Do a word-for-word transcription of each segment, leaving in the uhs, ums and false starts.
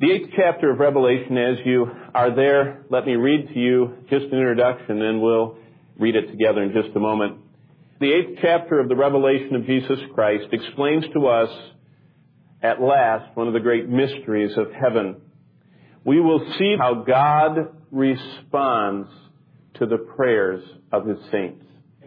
The eighth chapter of Revelation, as you are there, let me read to you just an introduction, and we'll read it together in just a moment. The eighth chapter of the Revelation of Jesus Christ explains to us, at last, one of the great mysteries of heaven. We will see how God responds to the prayers of His saints.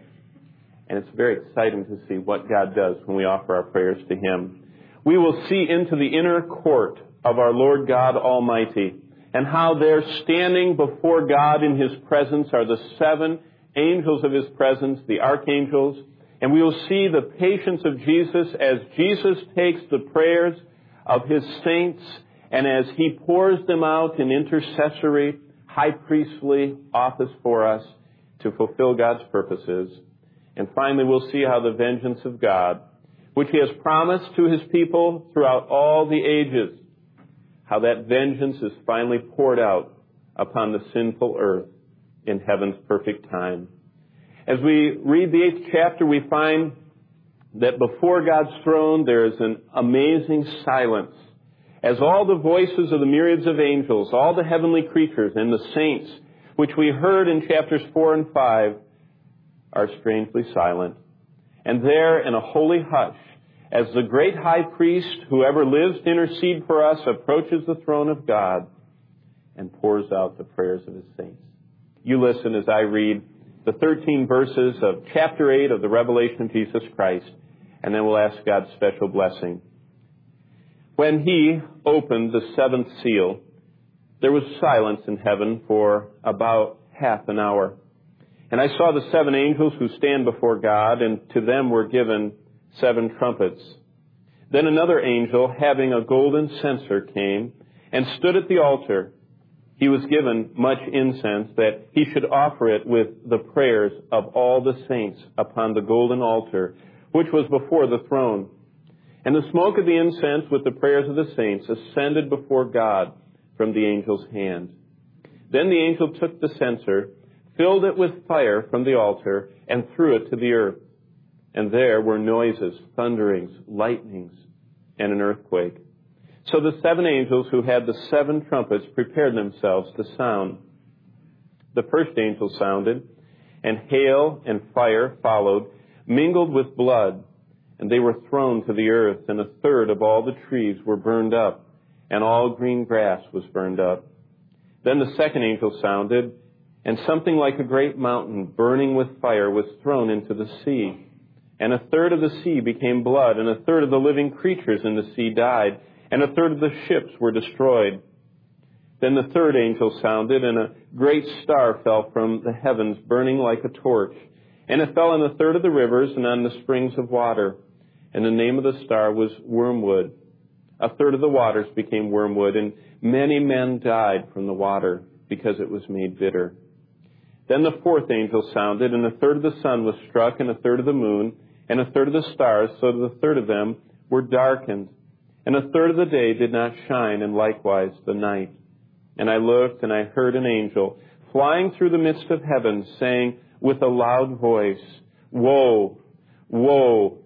And it's very exciting to see what God does when we offer our prayers to Him. We will see into the inner court of our Lord God Almighty, and how there standing before God in His presence are the seven angels of His presence, the archangels, and we will see the patience of Jesus as Jesus takes the prayers of His saints and as He pours them out in intercessory, high priestly office for us to fulfill God's purposes. And finally, we'll see how the vengeance of God, which He has promised to His people throughout all the ages, how that vengeance is finally poured out upon the sinful earth in heaven's perfect time. As we read the eighth chapter, we find that before God's throne there is an amazing silence, as all the voices of the myriads of angels, all the heavenly creatures and the saints, which we heard in chapters four and five, are strangely silent. And there, in a holy hush, as the great high priest, who ever lives to intercede for us, approaches the throne of God and pours out the prayers of His saints. You listen as I read the thirteen verses of chapter eight of the Revelation of Jesus Christ, and then we'll ask God's special blessing. When He opened the seventh seal, there was silence in heaven for about half an hour. And I saw the seven angels who stand before God, and to them were given seven trumpets. Then another angel, having a golden censer, came and stood at the altar. He was given much incense, that he should offer it with the prayers of all the saints upon the golden altar, which was before the throne. And the smoke of the incense with the prayers of the saints ascended before God from the angel's hand. Then the angel took the censer, filled it with fire from the altar, and threw it to the earth. And there were noises, thunderings, lightnings, and an earthquake. So the seven angels who had the seven trumpets prepared themselves to sound. The first angel sounded, and hail and fire followed, mingled with blood, and they were thrown to the earth, and a third of all the trees were burned up, and all green grass was burned up. Then the second angel sounded, and something like a great mountain burning with fire was thrown into the sea. And a third of the sea became blood, and a third of the living creatures in the sea died, and a third of the ships were destroyed. Then the third angel sounded, and a great star fell from the heavens, burning like a torch. And it fell on a third of the rivers and on the springs of water. And the name of the star was Wormwood. A third of the waters became wormwood, and many men died from the water, because it was made bitter. Then the fourth angel sounded, and a third of the sun was struck, and a third of the moon, and a third of the stars, so that a third of them were darkened. And a third of the day did not shine, and likewise the night. And I looked, and I heard an angel flying through the midst of heaven, saying with a loud voice, Woe, woe,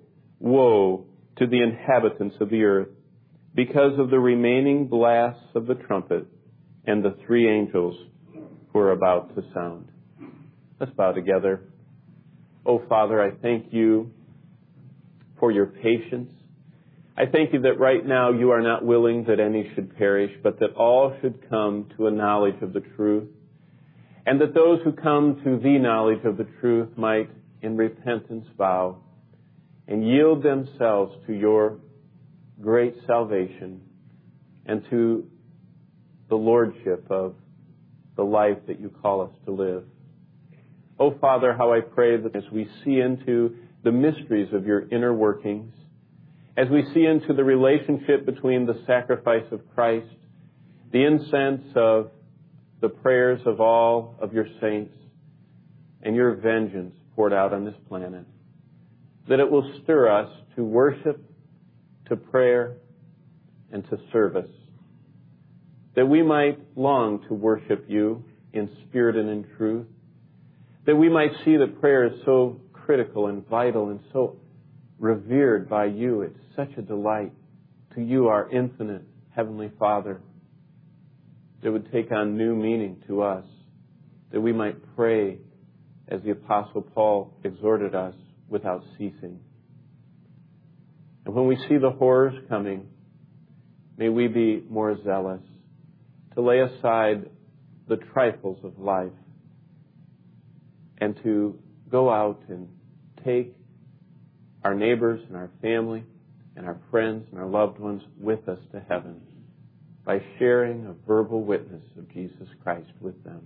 woe to the inhabitants of the earth, because of the remaining blasts of the trumpet and the three angels who are about to sound. Let's bow together. Oh, Father, I thank You for Your patience. I thank You that right now You are not willing that any should perish, but that all should come to a knowledge of the truth, and that those who come to the knowledge of the truth might in repentance bow and yield themselves to Your great salvation and to the lordship of the life that You call us to live. Oh, Father, how I pray that as we see into the mysteries of Your inner workings, as we see into the relationship between the sacrifice of Christ, the incense of the prayers of all of Your saints, and Your vengeance poured out on this planet, that it will stir us to worship, to prayer, and to service, that we might long to worship You in spirit and in truth, that we might see that prayer is so critical and vital and so revered by You. It's such a delight to You, our infinite Heavenly Father, that would take on new meaning to us, that we might pray as the Apostle Paul exhorted us without ceasing. And when we see the horrors coming, may we be more zealous to lay aside the trifles of life and to go out and take our neighbors and our family and our friends and our loved ones with us to heaven by sharing a verbal witness of Jesus Christ with them.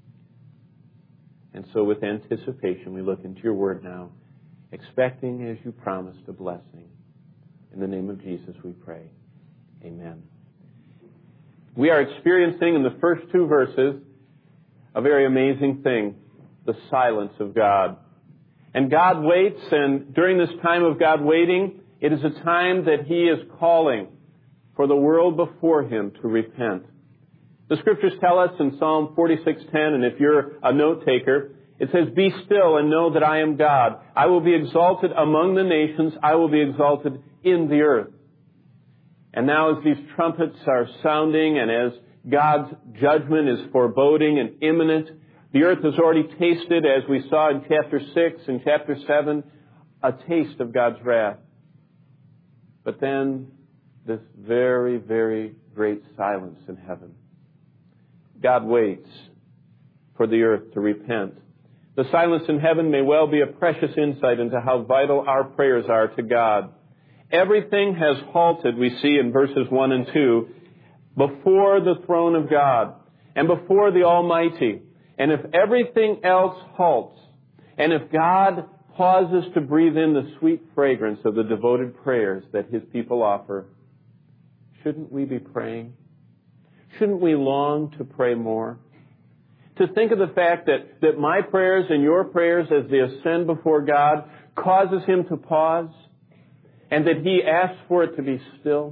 And so with anticipation, we look into your word now, expecting as you promised a blessing. In the name of Jesus we pray. Amen. We are experiencing in the first two verses a very amazing thing, the silence of God. And God waits, and during this time of God waiting, it is a time that He is calling for the world before Him to repent. The Scriptures tell us in Psalm forty-six ten, and if you're a note taker, it says, "Be still and know that I am God. I will be exalted among the nations. I will be exalted in the earth." And now as these trumpets are sounding and as God's judgment is foreboding and imminent, the earth has already tasted, as we saw in chapter six and chapter seven, a taste of God's wrath. But then this very, very great silence in heaven. God waits for the earth to repent. The silence in heaven may well be a precious insight into how vital our prayers are to God. Everything has halted, we see in verses one and two, before the throne of God and before the Almighty. And if everything else halts, and if God pauses to breathe in the sweet fragrance of the devoted prayers that His people offer, shouldn't we be praying? Shouldn't we long to pray more? To think of the fact that, that my prayers and your prayers as they ascend before God causes Him to pause, and that He asks for it to be still.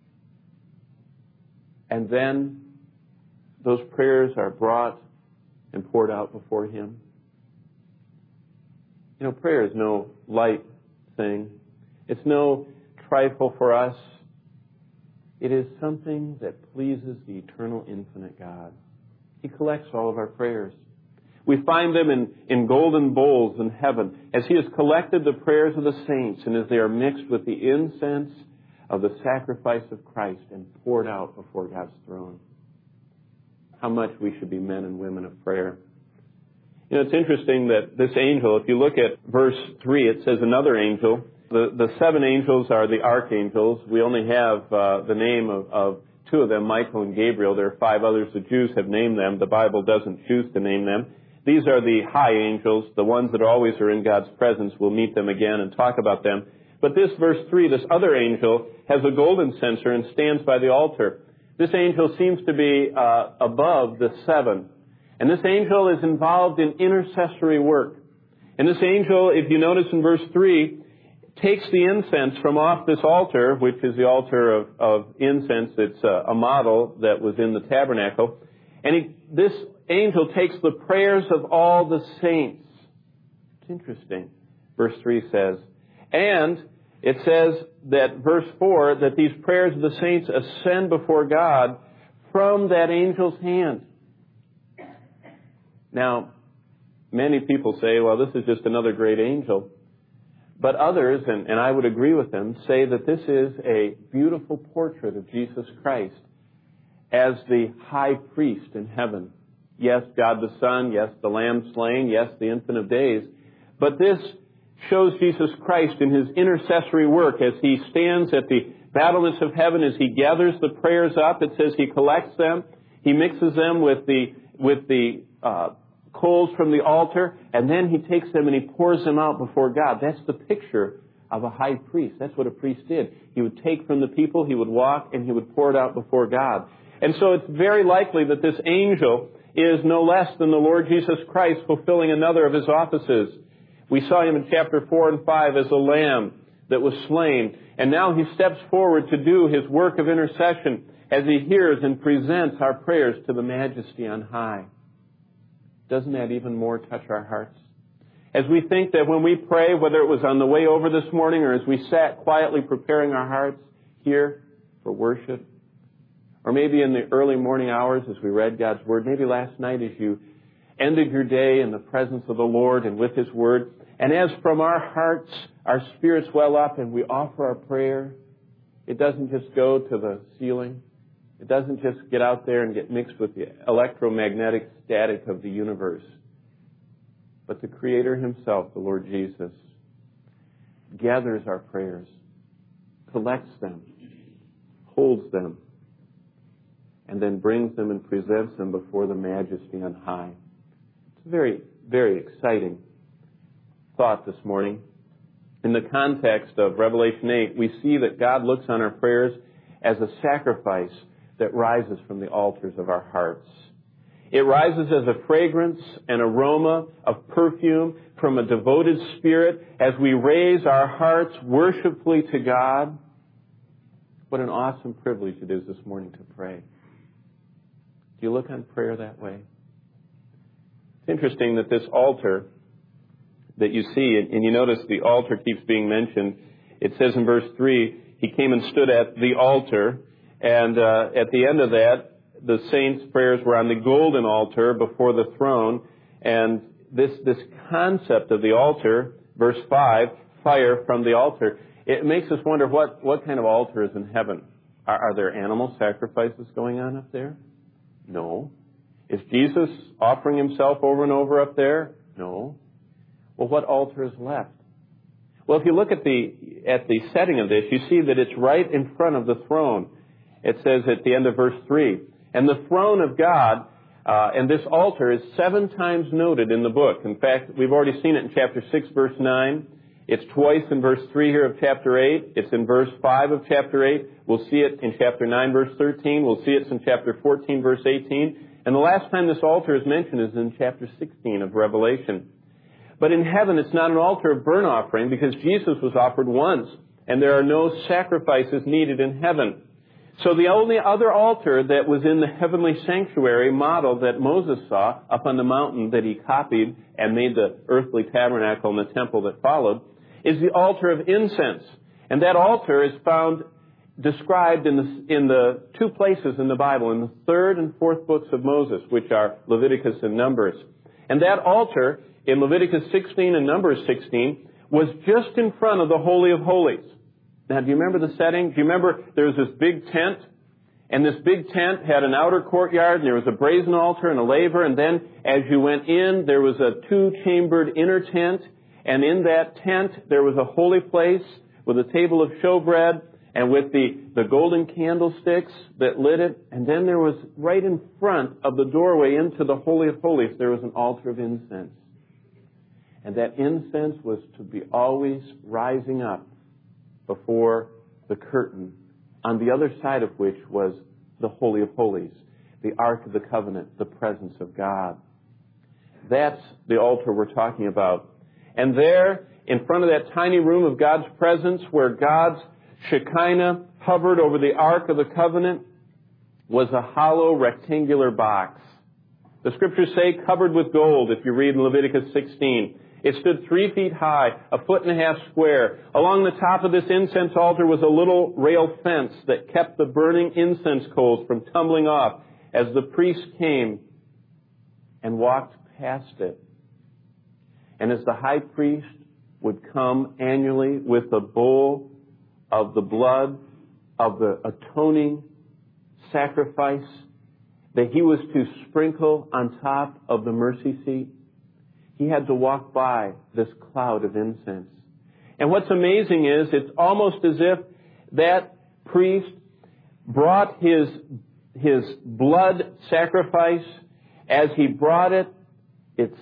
And then those prayers are brought and poured out before Him. You know, prayer is no light thing. It's no trifle for us. It is something that pleases the eternal, infinite God. He collects all of our prayers. We find them in, in golden bowls in heaven as He has collected the prayers of the saints and as they are mixed with the incense of the sacrifice of Christ and poured out before God's throne. How much we should be men and women of prayer. You know, it's interesting that this angel, if you look at verse three, it says another angel. The, the seven angels are the archangels. We only have uh, the name of, of two of them, Michael and Gabriel. There are five others. The Jews have named them. The Bible doesn't choose to name them. These are the high angels, the ones that always are in God's presence. We'll meet them again and talk about them. But this verse three, this other angel, has a golden censer and stands by the altar. This angel seems to be uh, above the seven. And this angel is involved in intercessory work. And this angel, if you notice in verse three, takes the incense from off this altar, which is the altar of, of incense. It's a, a model that was in the tabernacle. And he, this angel takes the prayers of all the saints. It's interesting. Verse three says, and it says that verse four, that these prayers of the saints ascend before God from that angel's hand. Now, many people say, well, this is just another great angel. But others, and, and I would agree with them, say that this is a beautiful portrait of Jesus Christ as the high priest in heaven. Yes, God the Son. Yes, the Lamb slain. Yes, the Infant of Days. But this shows Jesus Christ in His intercessory work as He stands at the battlements of heaven, as He gathers the prayers up. It says He collects them. He mixes them with the, with the, uh, coals from the altar, and then He takes them and He pours them out before God. That's the picture of a high priest. That's what a priest did. He would take from the people, he would walk, and he would pour it out before God. And so it's very likely that this angel is no less than the Lord Jesus Christ fulfilling another of His offices. We saw Him in chapter four and five as a lamb that was slain. And now He steps forward to do His work of intercession as He hears and presents our prayers to the Majesty on high. Doesn't that even more touch our hearts? As we think that when we pray, whether it was on the way over this morning or as we sat quietly preparing our hearts here for worship, Or maybe in the early morning hours as we read God's Word. Maybe last night as you ended your day in the presence of the Lord and with His Word. And as from our hearts, our spirits well up and we offer our prayer, it doesn't just go to the ceiling. It doesn't just get out there and get mixed with the electromagnetic static of the universe. But the Creator Himself, the Lord Jesus, gathers our prayers, collects them, holds them, and then brings them and presents them before the Majesty on high. It's a very, very exciting thought this morning. In the context of Revelation eight, we see that God looks on our prayers as a sacrifice that rises from the altars of our hearts. It rises as a fragrance, an aroma of perfume from a devoted spirit as we raise our hearts worshipfully to God. What an awesome privilege it is this morning to pray. Do you look on prayer that way? It's interesting that this altar that you see, and you notice the altar keeps being mentioned. It says in verse three, He came and stood at the altar, and uh, at the end of that, the saints' prayers were on the golden altar before the throne, and this this concept of the altar, verse five, fire from the altar, it makes us wonder what, what kind of altar is in heaven. Are, are there animal sacrifices going on up there? No. Is Jesus offering Himself over and over up there? No. Well, what altar is left? Well, if you look at the at the setting of this, you see that it's right in front of the throne. It says at the end of verse three, and the throne of God, uh, and this altar is seven times noted in the book. In fact, we've already seen it in chapter six, verse nine. It's twice in verse three here of chapter eight. It's in verse five of chapter eight. We'll see it in chapter nine, verse thirteen. We'll see it in chapter fourteen, verse eighteen. And the last time this altar is mentioned is in chapter sixteen of Revelation. But in heaven, it's not an altar of burnt offering because Jesus was offered once, and there are no sacrifices needed in heaven. So the only other altar that was in the heavenly sanctuary model that Moses saw up on the mountain that he copied and made the earthly tabernacle and the temple that followed is the altar of incense. And that altar is found described in the, in the two places in the Bible, in the third and fourth books of Moses, which are Leviticus and Numbers. And that altar in Leviticus sixteen and Numbers sixteen was just in front of the Holy of Holies. Now, do you remember the setting? Do you remember there was this big tent? And this big tent had an outer courtyard, and there was a brazen altar and a laver. And then as you went in, there was a two-chambered inner tent. And in that tent, there was a holy place with a table of showbread and with the, the golden candlesticks that lit it. And then there was, right in front of the doorway into the Holy of Holies, there was an altar of incense. And that incense was to be always rising up before the curtain, on the other side of which was the Holy of Holies, the Ark of the Covenant, the presence of God. That's the altar we're talking about. And there, in front of that tiny room of God's presence, where God's Shekinah hovered over the Ark of the Covenant, was a hollow rectangular box. The Scriptures say covered with gold, if you read in Leviticus sixteen. It stood three feet high, a foot and a half square. Along the top of this incense altar was a little rail fence that kept the burning incense coals from tumbling off as the priest came and walked past it. And as the high priest would come annually with a bowl of the blood of the atoning sacrifice that he was to sprinkle on top of the mercy seat, he had to walk by this cloud of incense. And what's amazing is it's almost as if that priest brought his, his blood sacrifice. As he brought it, it's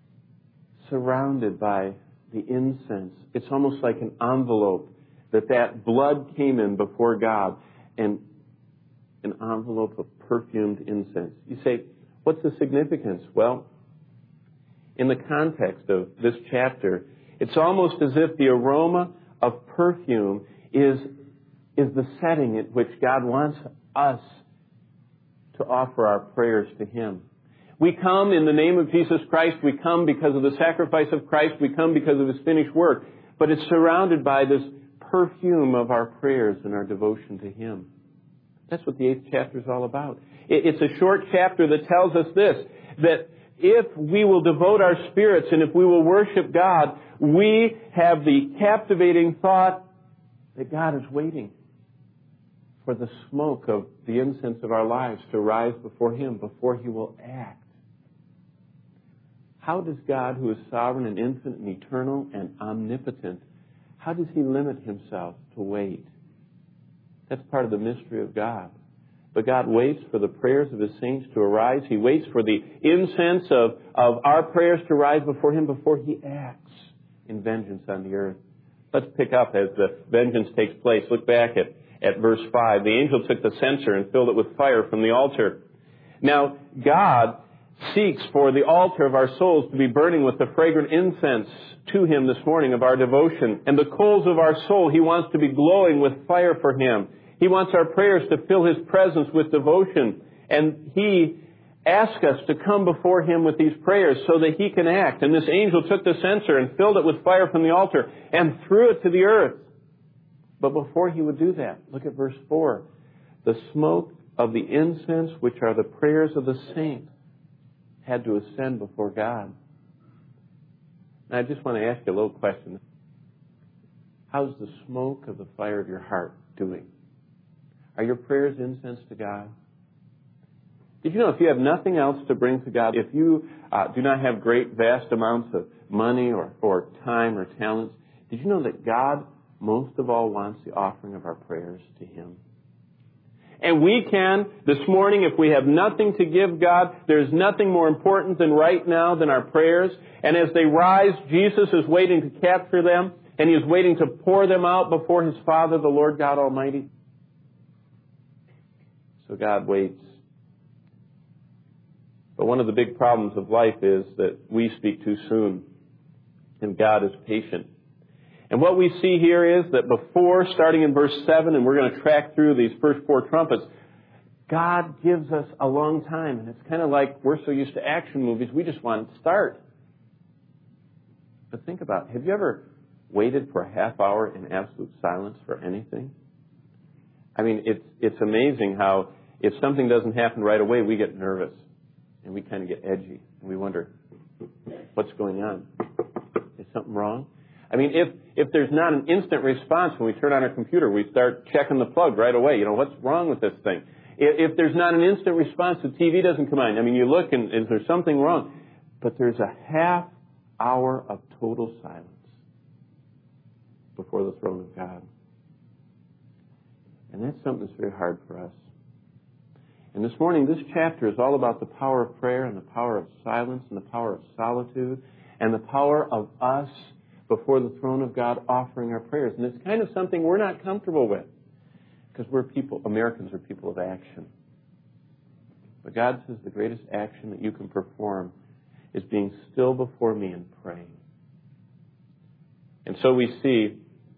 surrounded by the incense. It's almost like an envelope that that blood came in before God, and an envelope of perfumed incense. You say, what's the significance? Well, in the context of this chapter, it's almost as if the aroma of perfume is, is the setting at which God wants us to offer our prayers to Him. We come in the name of Jesus Christ. We come because of the sacrifice of Christ. We come because of His finished work. But it's surrounded by this perfume of our prayers and our devotion to Him. That's what the eighth chapter is all about. It's a short chapter that tells us this, that if we will devote our spirits and if we will worship God, we have the captivating thought that God is waiting for the smoke of the incense of our lives to rise before Him, before He will act. How does God, who is sovereign and infinite and eternal and omnipotent, how does He limit Himself to wait? That's part of the mystery of God. But God waits for the prayers of His saints to arise. He waits for the incense of, of our prayers to rise before Him before He acts in vengeance on the earth. Let's pick up as the vengeance takes place. Look back at, at verse five. The angel took the censer and filled it with fire from the altar. Now, God seeks for the altar of our souls to be burning with the fragrant incense to Him this morning of our devotion. And the coals of our soul, He wants to be glowing with fire for Him. He wants our prayers to fill His presence with devotion. And He asks us to come before Him with these prayers so that He can act. And this angel took the censer and filled it with fire from the altar and threw it to the earth. But before He would do that, look at verse four. The smoke of the incense, which are the prayers of the saints, had to ascend before God. Now I just want to ask you a little question. How's the smoke of the fire of your heart doing? Are your prayers incense to God? Did you know if you have nothing else to bring to God, if you uh, do not have great, vast amounts of money or, or time or talents, did you know that God most of all wants the offering of our prayers to Him? And we can, this morning, if we have nothing to give God, there's nothing more important than right now than our prayers. And as they rise, Jesus is waiting to capture them, and He is waiting to pour them out before His Father, the Lord God Almighty. So God waits. But one of the big problems of life is that we speak too soon, and God is patient. And what we see here is that before, starting in verse seven, and we're going to track through these first four trumpets, God gives us a long time. And it's kind of like we're so used to action movies, we just want it to start. But think about it. Have you ever waited for a half hour in absolute silence for anything? I mean, it's, it's amazing how if something doesn't happen right away, we get nervous. And we kind of get edgy. And we wonder, what's going on? Is something wrong? I mean, if, if there's not an instant response when we turn on our computer, we start checking the plug right away. You know, what's wrong with this thing? If, if there's not an instant response, the T V doesn't come on. I mean, you look and is there something wrong? But there's a half hour of total silence before the throne of God. And that's something that's very hard for us. And this morning, this chapter is all about the power of prayer and the power of silence and the power of solitude and the power of us before the throne of God offering our prayers. And it's kind of something we're not comfortable with because we're people, Americans are people of action. But God says the greatest action that you can perform is being still before me and praying. And so we see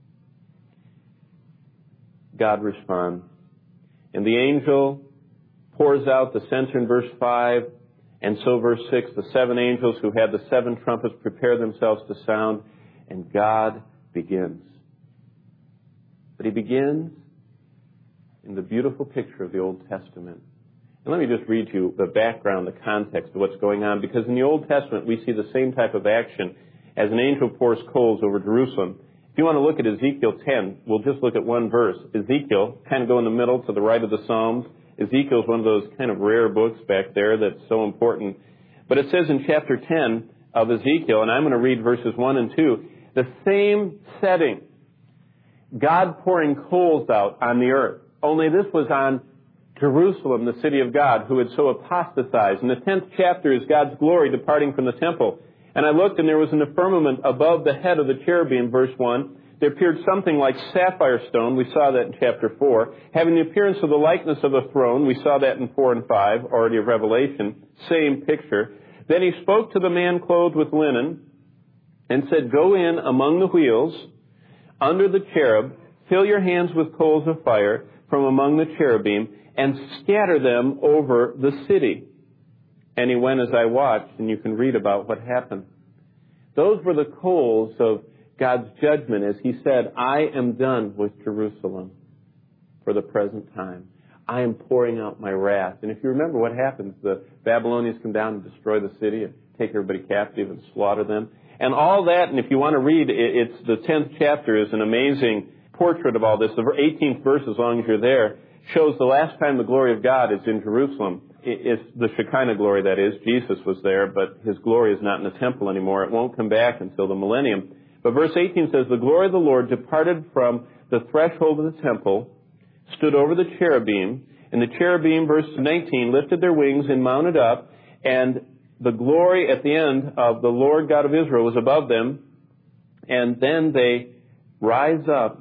God respond. And the angel pours out the censer in verse five, and so verse six, the seven angels who had the seven trumpets prepare themselves to sound, and God begins. But He begins in the beautiful picture of the Old Testament. And let me just read you the background, the context of what's going on, because in the Old Testament we see the same type of action as an angel pours coals over Jerusalem. If you want to look at Ezekiel ten, we'll just look at one verse. Ezekiel, kind of go in the middle to the right of the Psalms. Ezekiel is one of those kind of rare books back there that's so important. But it says in chapter ten of Ezekiel, and I'm going to read verses one and two, the same setting. God pouring coals out on the earth. Only this was on Jerusalem, the city of God, who had so apostatized. And the tenth chapter is God's glory departing from the temple. And I looked, and there was in the firmament above the head of the cherubim, verse one, there appeared something like sapphire stone. We saw that in chapter four. Having the appearance of the likeness of a throne. We saw that in four and five, already of Revelation. Same picture. Then He spoke to the man clothed with linen and said, go in among the wheels, under the cherub, fill your hands with coals of fire from among the cherubim, and scatter them over the city. And he went as I watched, and you can read about what happened. Those were the coals of God's judgment as He said, I am done with Jerusalem for the present time. I am pouring out my wrath. And if you remember what happens, the Babylonians come down and destroy the city and take everybody captive and slaughter them. And all that, and if you want to read, it's the tenth chapter is an amazing portrait of all this. The eighteenth verse, as long as you're there, shows the last time the glory of God is in Jerusalem. It's the Shekinah glory, that is. Jesus was there, but his glory is not in the temple anymore. It won't come back until the millennium. But verse eighteen says, the glory of the Lord departed from the threshold of the temple, stood over the cherubim, and the cherubim, verse nineteen, lifted their wings and mounted up, and the glory at the end of the Lord God of Israel was above them, and then they rise up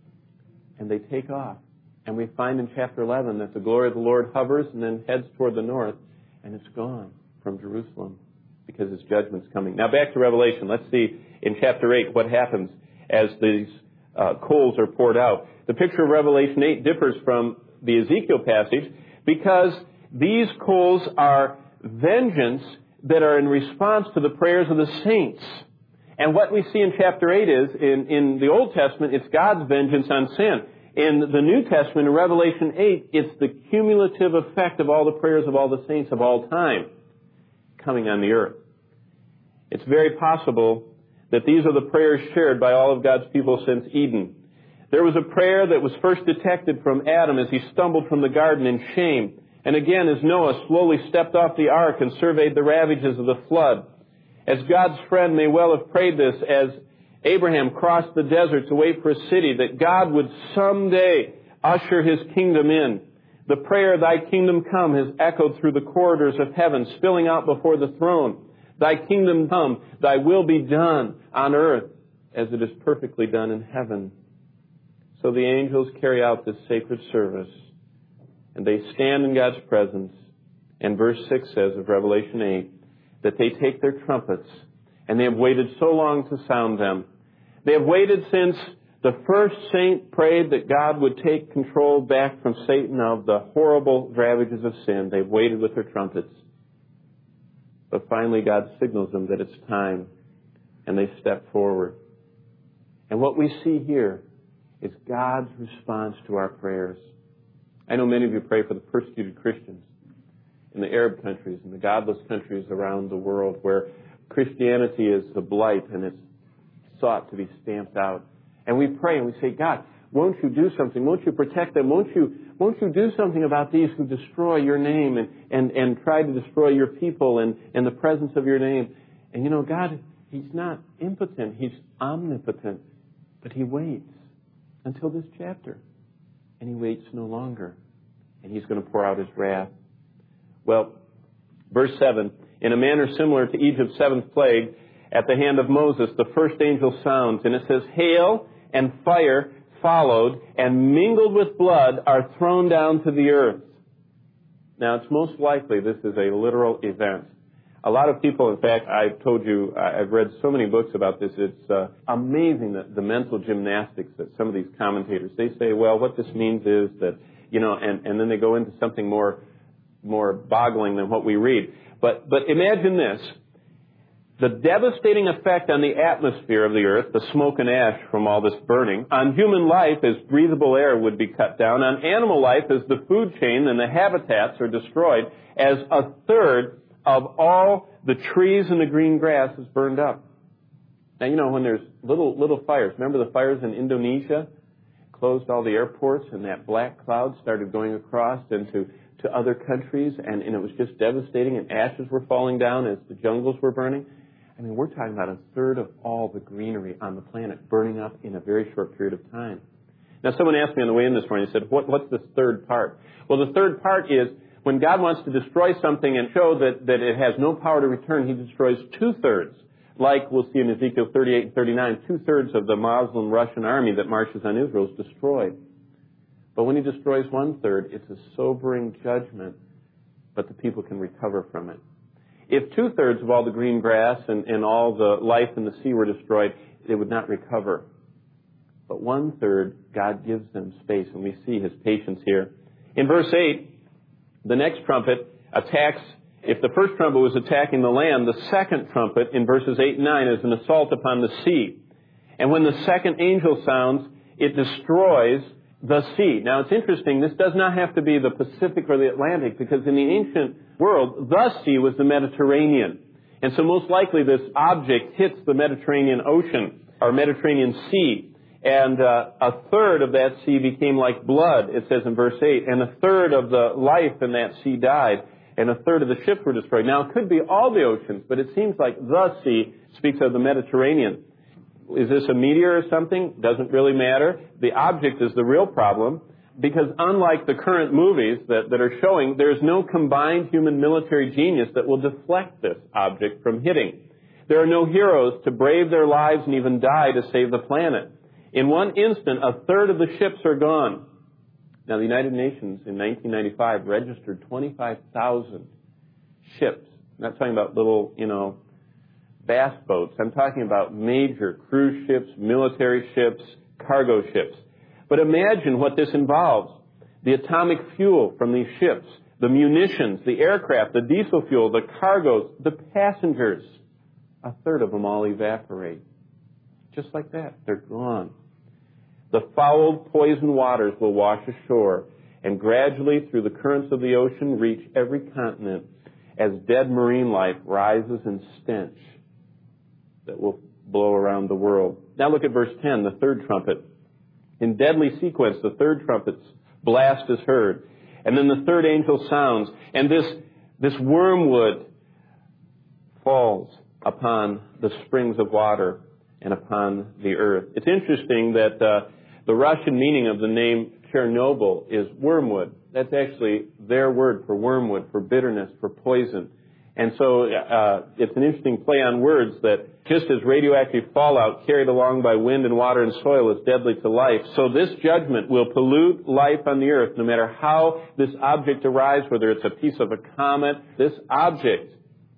and they take off. And we find in chapter eleven that the glory of the Lord hovers and then heads toward the north, and it's gone from Jerusalem because his judgment's coming. Now back to Revelation. Let's see in chapter eight what happens as these uh, coals are poured out. The picture of Revelation eight differs from the Ezekiel passage because these coals are vengeance that are in response to the prayers of the saints. And what we see in chapter eight is, in, in the Old Testament, it's God's vengeance on sin. In the New Testament, in Revelation eight, it's the cumulative effect of all the prayers of all the saints of all time coming on the earth. It's very possible that these are the prayers shared by all of God's people since Eden. There was a prayer that was first detected from Adam as he stumbled from the garden in shame. And again, as Noah slowly stepped off the ark and surveyed the ravages of the flood. As God's friend may well have prayed this as Abraham crossed the desert to wait for a city, that God would someday usher his kingdom in. The prayer, thy kingdom come, has echoed through the corridors of heaven, spilling out before the throne. Thy kingdom come, thy will be done on earth as it is perfectly done in heaven. So the angels carry out this sacred service, and they stand in God's presence. And verse six says of Revelation eight, that they take their trumpets, and they have waited so long to sound them. They have waited since the first saint prayed that God would take control back from Satan of the horrible ravages of sin. They've waited with their trumpets. But finally God signals them that it's time, and they step forward. And what we see here is God's response to our prayers. I know many of you pray for the persecuted Christians in the Arab countries and the godless countries around the world where Christianity is a blight and it's sought to be stamped out. And we pray and we say, God, won't you do something? Won't you protect them? Won't you, won't you do something about these who destroy your name and, and, and try to destroy your people and, and the presence of your name? And you know, God, he's not impotent. He's omnipotent. But he waits until this chapter. And he waits no longer. And he's going to pour out his wrath. Well, verse seven, in a manner similar to Egypt's seventh plague, at the hand of Moses, the first angel sounds, and it says, hail and fire followed, and mingled with blood are thrown down to the earth. Now, it's most likely this is a literal event. A lot of people, in fact, I've told you, I've read so many books about this, it's uh, amazing that the mental gymnastics that some of these commentators, they say, well, what this means is that, you know, and, and then they go into something more more boggling than what we read. But but imagine this. The devastating effect on the atmosphere of the earth, the smoke and ash from all this burning, on human life as breathable air would be cut down, on animal life as the food chain and the habitats are destroyed, as a third of all the trees and the green grass is burned up. Now, you know, when there's little little fires, remember the fires in Indonesia? Closed all the airports and that black cloud started going across into to other countries, and, and it was just devastating, and ashes were falling down as the jungles were burning. I mean, we're talking about a third of all the greenery on the planet burning up in a very short period of time. Now, someone asked me on the way in this morning, he said, what, what's this third part? Well, the third part is when God wants to destroy something and show that, that it has no power to return, he destroys two-thirds. Like we'll see in Ezekiel thirty-eight and thirty-nine, two-thirds of the Muslim Russian army that marches on Israel is destroyed. But when he destroys one-third, it's a sobering judgment, but the people can recover from it. If two-thirds of all the green grass and, and all the life in the sea were destroyed, they would not recover. But one-third, God gives them space, and we see his patience here. In verse eight, the next trumpet attacks, if the first trumpet was attacking the land, the second trumpet in verses eight and nine is an assault upon the sea. And when the second angel sounds, it destroys the sea. Now, it's interesting. This does not have to be the Pacific or the Atlantic, because in the ancient world, the sea was the Mediterranean. And so most likely this object hits the Mediterranean Ocean, or Mediterranean Sea. And uh, a third of that sea became like blood, it says in verse eight. And a third of the life in that sea died. And a third of the ships were destroyed. Now, it could be all the oceans, but it seems like the sea speaks of the Mediterranean. Is this a meteor or something? Doesn't really matter. The object is the real problem, because unlike the current movies that, that are showing, there's no combined human military genius that will deflect this object from hitting. There are no heroes to brave their lives and even die to save the planet. In one instant, a third of the ships are gone. Now, the United Nations in nineteen ninety-five registered twenty-five thousand ships. I'm not talking about little, you know, bass boats. I'm talking about major cruise ships, military ships, cargo ships. But imagine what this involves. The atomic fuel from these ships, the munitions, the aircraft, the diesel fuel, the cargoes, the passengers. A third of them all evaporate. Just like that. They're gone. The foul, poisoned waters will wash ashore and gradually through the currents of the ocean reach every continent as dead marine life rises in stench that will blow around the world. Now look at verse ten, the third trumpet. In deadly sequence, the third trumpet's blast is heard. And then the third angel sounds. And this, this wormwood falls upon the springs of water and upon the earth. It's interesting that uh, the Russian meaning of the name Chernobyl is wormwood. That's actually their word for wormwood, for bitterness, for poison. And so uh, it's an interesting play on words that just as radioactive fallout carried along by wind and water and soil is deadly to life, so this judgment will pollute life on the earth no matter how this object arrives, whether it's a piece of a comet. This object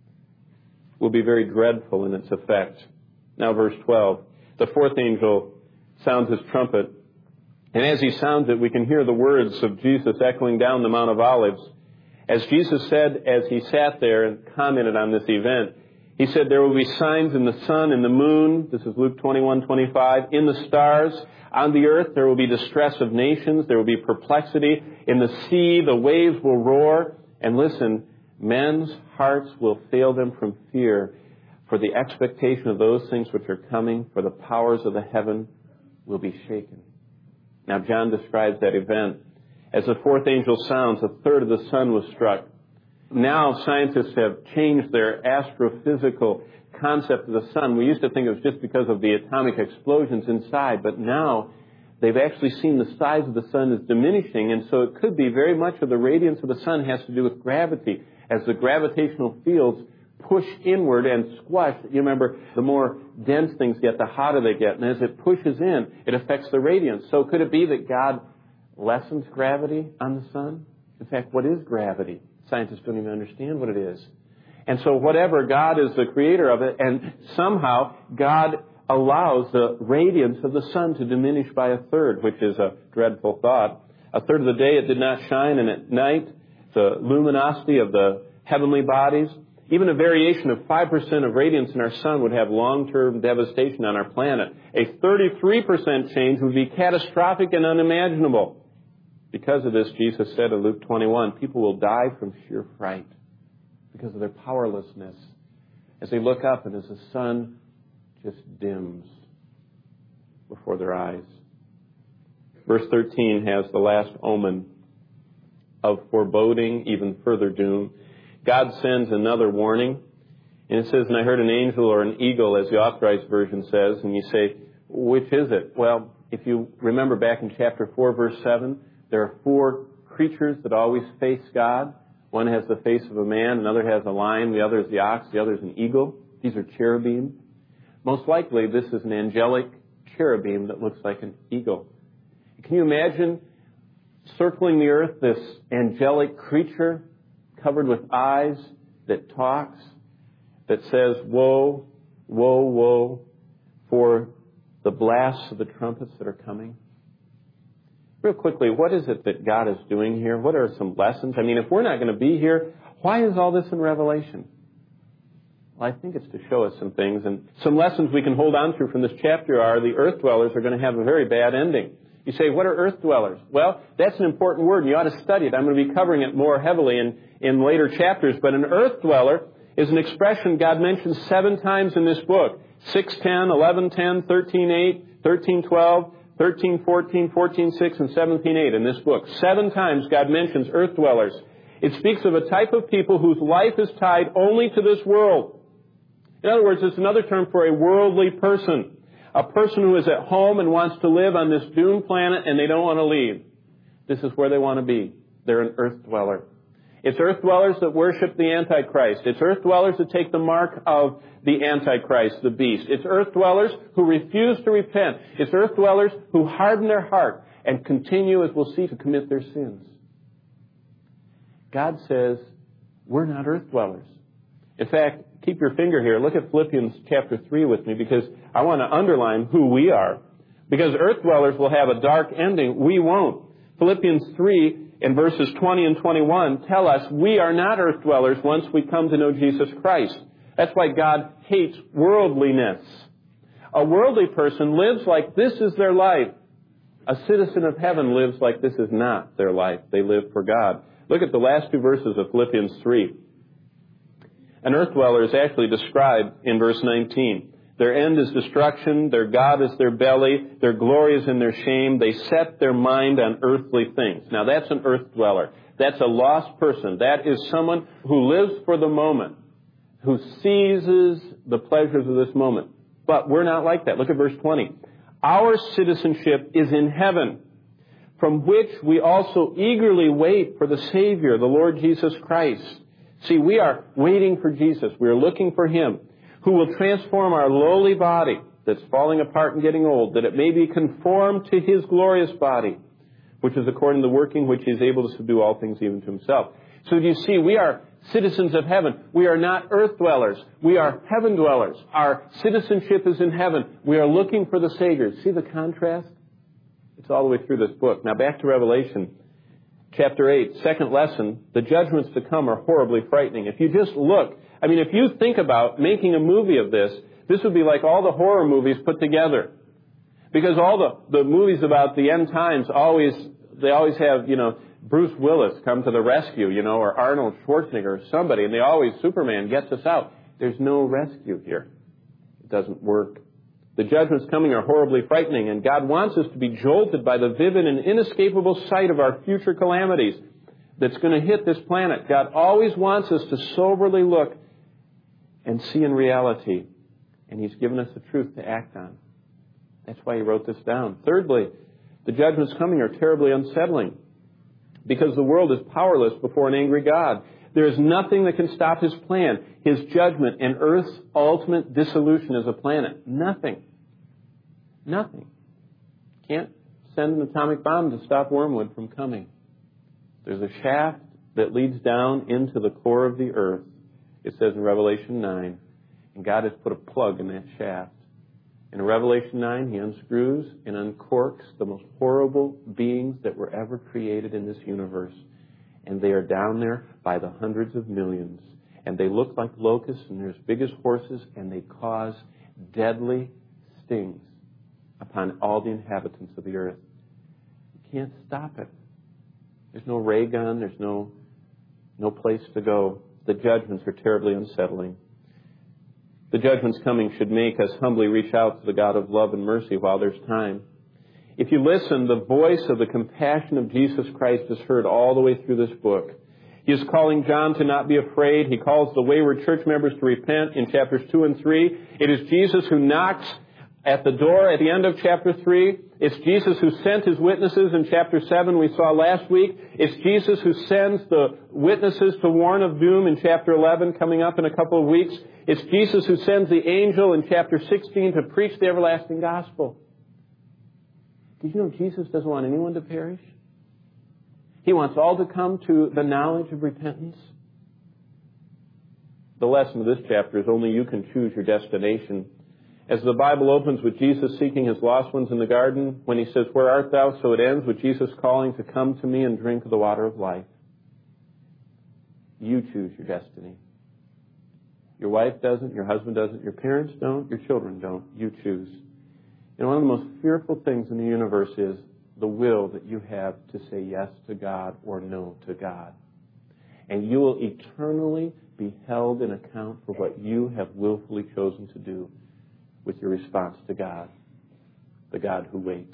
will be very dreadful in its effect. Now verse twelve. The fourth angel sounds his trumpet, and as he sounds it, we can hear the words of Jesus echoing down the Mount of Olives. As Jesus said as he sat there and commented on this event, he said, there will be signs in the sun and the moon. This is Luke twenty-one twenty-five. In the stars. On the earth there will be distress of nations. There will be perplexity. In the sea the waves will roar. And listen, men's hearts will fail them from fear for the expectation of those things which are coming, for the powers of the heaven will be shaken. Now John describes that event. As the fourth angel sounds, a third of the sun was struck. Now scientists have changed their astrophysical concept of the sun. We used to think it was just because of the atomic explosions inside, but now they've actually seen the size of the sun is diminishing, and so it could be very much of the radiance of the sun has to do with gravity. As the gravitational fields push inward and squash, you remember, the more dense things get, the hotter they get, and as it pushes in, it affects the radiance. So could it be that God lessens gravity on the sun? In fact, what is gravity? Scientists don't even understand what it is. And so whatever, God is the creator of it, and somehow God allows the radiance of the sun to diminish by a third, which is a dreadful thought. A third of the day it did not shine, and at night the luminosity of the heavenly bodies, even a variation of five percent of radiance in our sun would have long-term devastation on our planet. A thirty-three percent change would be catastrophic and unimaginable. Because of this, Jesus said in Luke twenty-one, people will die from sheer fright because of their powerlessness as they look up and as the sun just dims before their eyes. Verse thirteen has the last omen of foreboding even further doom. God sends another warning, and it says, and I heard an angel or an eagle, as the Authorized Version says, and you say, which is it? Well, if you remember back in chapter four, verse seven, there are four creatures that always face God. One has the face of a man, another has a lion, the other is the ox, the other is an eagle. These are cherubim. Most likely, this is an angelic cherubim that looks like an eagle. Can you imagine circling the earth, this angelic creature covered with eyes that talks, that says, woe, woe, woe, for the blasts of the trumpets that are coming? Real quickly, what is it that God is doing here? What are some lessons? I mean, if we're not going to be here, why is all this in Revelation? Well, I think it's to show us some things. And some lessons we can hold on to from this chapter are the earth dwellers are going to have a very bad ending. You say, what are earth dwellers? Well, that's an important word, and you ought to study it. I'm going to be covering it more heavily in, in later chapters. But an earth dweller is an expression God mentions seven times in this book. six ten, eleven ten, thirteen eight, thirteen twelve, thirteen fourteen, fourteen six, and seventeen eight in this book. Seven times God mentions earth dwellers. It speaks of a type of people whose life is tied only to this world. In other words, it's another term for a worldly person. A person who is at home and wants to live on this doomed planet and they don't want to leave. This is where they want to be. They're an earth dweller. It's earth dwellers that worship the Antichrist. It's earth dwellers that take the mark of the Antichrist, the beast. It's earth dwellers who refuse to repent. It's earth dwellers who harden their heart and continue, as we'll see, to commit their sins. God says, we're not earth dwellers. In fact, keep your finger here. Look at Philippians chapter three with me, because I want to underline who we are. Because earth dwellers will have a dark ending. We won't. Philippians three in verses twenty and twenty-one tell us we are not earth dwellers once we come to know Jesus Christ. That's why God hates worldliness. A worldly person lives like this is their life. A citizen of heaven lives like this is not their life. They live for God. Look at the last two verses of Philippians three. An earth dweller is actually described in verse nineteen. Their end is destruction, their God is their belly, their glory is in their shame. They set their mind on earthly things. Now that's an earth dweller. That's a lost person. That is someone who lives for the moment, who seizes the pleasures of this moment. But we're not like that. Look at verse twenty. Our citizenship is in heaven, from which we also eagerly wait for the Savior, the Lord Jesus Christ. See, we are waiting for Jesus. We are looking for Him, who will transform our lowly body that's falling apart and getting old, that it may be conformed to His glorious body, which is according to the working which He is able to subdue all things even to Himself. So do you see, we are citizens of heaven. We are not earth dwellers. We are heaven dwellers. Our citizenship is in heaven. We are looking for the Savior. See the contrast? It's all the way through this book. Now back to Revelation. Chapter eight, second lesson, the judgments to come are horribly frightening. If you just look, I mean, if you think about making a movie of this, this would be like all the horror movies put together. Because all the, the movies about the end times always, they always have, you know, Bruce Willis come to the rescue, you know, or Arnold Schwarzenegger or somebody, and they always, Superman gets us out. There's no rescue here. It doesn't work. The judgments coming are horribly frightening, and God wants us to be jolted by the vivid and inescapable sight of our future calamities that's going to hit this planet. God always wants us to soberly look and see in reality, and He's given us the truth to act on. That's why He wrote this down. Thirdly, the judgments coming are terribly unsettling, because the world is powerless before an angry God. There is nothing that can stop His plan, His judgment, and Earth's ultimate dissolution as a planet. Nothing. Nothing. Can't send an atomic bomb to stop wormwood from coming. There's a shaft that leads down into the core of the earth. It says in Revelation nine, and God has put a plug in that shaft. In Revelation nine, He unscrews and uncorks the most horrible beings that were ever created in this universe. And they are down there by the hundreds of millions. And they look like locusts, and they're as big as horses, and they cause deadly stings upon all the inhabitants of the earth. You can't stop it. There's no ray gun. There's no, no place to go. The judgments are terribly unsettling. The judgments coming should make us humbly reach out to the God of love and mercy while there's time. If you listen, the voice of the compassion of Jesus Christ is heard all the way through this book. He is calling John to not be afraid. He calls the wayward church members to repent in chapters two and three. It is Jesus who knocks at the door at the end of chapter three. It's Jesus who sent His witnesses in chapter seven we saw last week. It's Jesus who sends the witnesses to warn of doom in chapter eleven coming up in a couple of weeks. It's Jesus who sends the angel in chapter sixteen to preach the everlasting gospel. Did you know Jesus doesn't want anyone to perish? He wants all to come to the knowledge of repentance. The lesson of this chapter is only you can choose your destination. As the Bible opens with Jesus seeking His lost ones in the garden, when He says, "Where art thou?" so it ends with Jesus calling to come to me and drink of the water of life. You choose your destiny. Your wife doesn't, your husband doesn't, your parents don't, your children don't. You choose. And one of the most fearful things in the universe is the will that you have to say yes to God or no to God. And you will eternally be held in account for what you have willfully chosen to do with your response to God, the God who waits.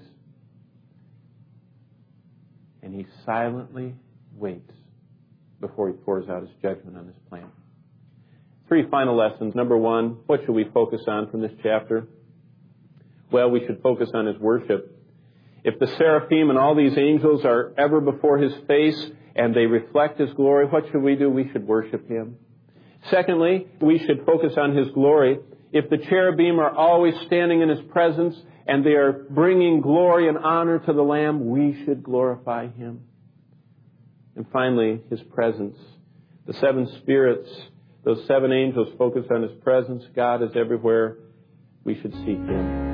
And He silently waits before He pours out His judgment on His plan. Three final lessons. Number one, what should we focus on from this chapter? Well, we should focus on His worship. If the seraphim and all these angels are ever before His face and they reflect His glory, what should we do? We should worship Him. Secondly, we should focus on His glory. If the cherubim are always standing in His presence and they are bringing glory and honor to the Lamb, we should glorify Him. And finally, His presence. The seven spirits, those seven angels focus on His presence. God is everywhere. We should seek Him.